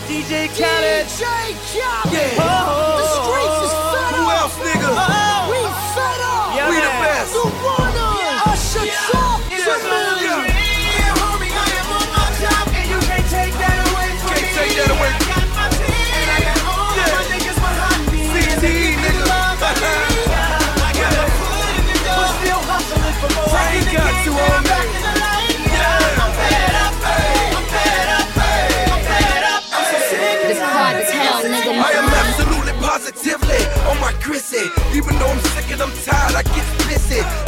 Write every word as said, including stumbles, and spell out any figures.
D J Khaled. D J Khaled. Yeah. Oh. The streets is fed Who up. else, nigga? Oh. We fed up. Yeah, we the man. best. The runners. Yeah. Usher Yeah. Talk Yeah. to me. Yeah. Yeah, homie, I am on my top, and you can't take that away from Can't me. take that away. I got my team, and I got all Yeah. my niggas behind me. C T, nigga. I got a foot in the door, still hustling for more. Frank In the got game, you now on I'm me. back in the lane. Yeah. I'm fed up, hey. I'm fed up, hey. I'm fed up, I'm so sick and This cartel, nigga. I am absolutely positively on my grissy. Even though I'm sick and I'm tired, I get pissy.